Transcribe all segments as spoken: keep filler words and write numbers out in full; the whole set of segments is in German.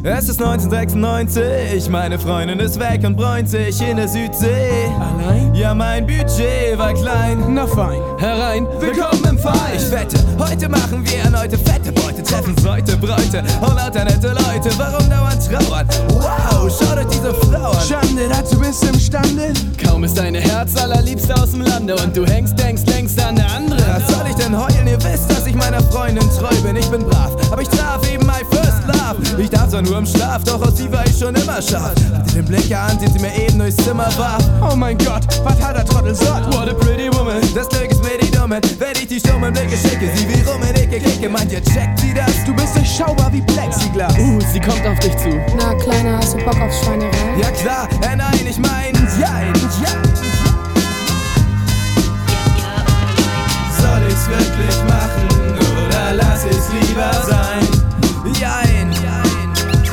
Es ist neunzehnhundertsechsundneunzig, meine Freundin ist weg und bräunt sich in der Südsee. Allein? Ja, mein Budget war klein. Na fein, herein, willkommen im Verein. Ich wette, heute machen wir erneute fette Beute, treffen Leute, Bräute und lauter nette Leute. Warum dauernd trauern? Wow, schaut euch diese Frau an. Schande, dazu bist du imstande. Kaum ist deine Herz allerliebste aus dem Lande und du hängst, denkst längst an der andere. Was soll ich denn heulen? Ihr wisst, dass ich meiner Freundin treu bin. Ich bin brav, aber ich traf eben my first love. Ich darf zwar nur im Schlaf, doch aus sie war ich schon immer scharf. Habt ihr den Blick an, den sie mir eben durchs Zimmer warf? Oh mein Gott, was hat der Trottel sagt? What a pretty woman. Das Glück ist mir die Dumme, wenn ich die stummen Blicke schicke. Sie wie rum in dicke Kicke, meint ihr, checkt sie das? Du bist durchschaubar wie Plexiglas. Uh, sie kommt auf dich zu. Na Kleiner, hast du Bock auf Schweinerei? Ja klar, äh nein, ich mein, jein, ja. Soll ich's wirklich machen oder lass ich's lieber sein? Jein, jein.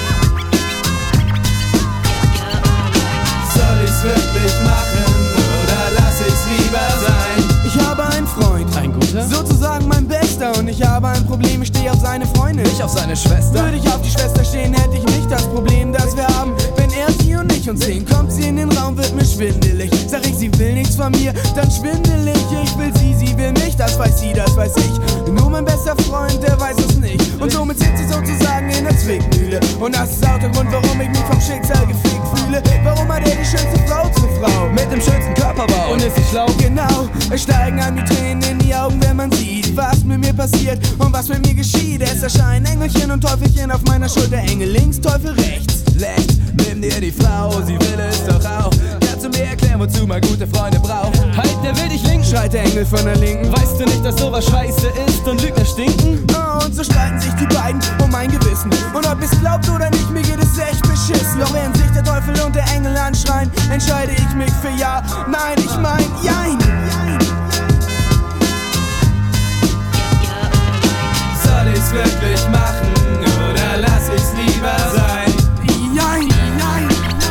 Soll ich's wirklich machen oder lass ich's lieber sein? Ich habe einen Freund, Ein guter? sozusagen mein Bester. Und ich habe ein Problem, ich stehe auf seine Freundin. Ich auf seine Schwester. Würde ich auf die Schwester stehen, hätte ich nicht das Problem, das wir haben. Wenn er sie und ich uns sehen, kommt sie in den Raum, wird mir schwindelig. Sag ich, sie will nichts von mir, dann schwindelig. Ich will sie, sie will mich, das weiß sie, das weiß ich. Nur mein bester Freund, der weiß es nicht. Und somit sitzt sie sozusagen in der Zwickmühle. Und das ist auch der Grund, warum ich mich vom Schicksal gefickt fühle. Warum hat er die schönste Frau zur Frau? Mit dem schönsten Körperbau. Und ist sie schlau? Genau, es steigen an die Tränen in die Augen, wenn man sieht, was mit mir passiert und was mit mir geschieht. Es erscheinen Engelchen und Teufelchen auf meiner Schulter. Engel links, Teufel rechts. Schlecht, nimm dir die Frau, sie will es doch auch. Kannst du mir erklären, wozu man gute Freunde braucht? Halt, der will dich linken, Schreit der Engel von der Linken. weißt du nicht, dass sowas scheiße ist und Lügner stinken? Oh, und so streiten sich die beiden um mein Gewissen. Und ob es glaubt oder nicht, mir geht es echt beschissen. Doch während sich der Teufel und der Engel anschreien, entscheide ich mich für ja. Nein, ich mein Jein. Soll ich's wirklich machen oder lass ich's lieber sein? Jein, jein.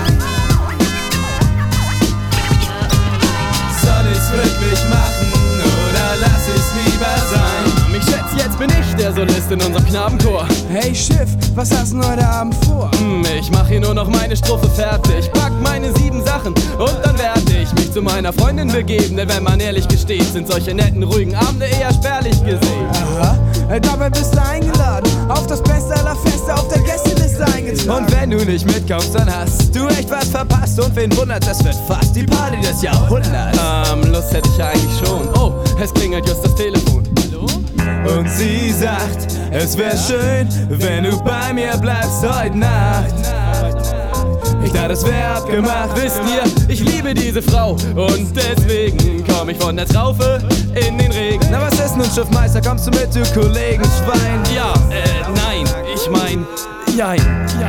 Soll ich's wirklich machen oder lass ich's lieber sein? Ich schätze, jetzt bin ich der Solist in unserem Knabenchor. Hey Schiff, was hast du heute Abend vor? Hm, ich mach hier nur noch meine Strophe fertig, pack meine sieben Sachen und dann werde ich mich zu meiner Freundin begeben. Denn wenn man ehrlich gesteht, sind solche netten, ruhigen Abende eher spärlich gesehen. Aha, dabei bist du eingeladen. Auf das Beste aller Feste, auf der Gästeliste eingetragen. Und wenn du nicht mitkommst, dann hast du echt was verpasst. Und wen wundert, das wird fast die Party des Jahrhunderts. Ähm, Lust hätte ich ja eigentlich schon. Oh, es klingelt just das Telefon. Hallo? Und sie sagt, es wär schön, wenn du bei mir bleibst heute Nacht. Ich dachte, es wär abgemacht. Wisst ihr, ich liebe diese Frau und deswegen komm ich von der Traufe in den Regen. Na was ist nun, Schiffmeister, kommst du mit, du Kollegenschwein? Ja, äh, nein, ich mein, jein.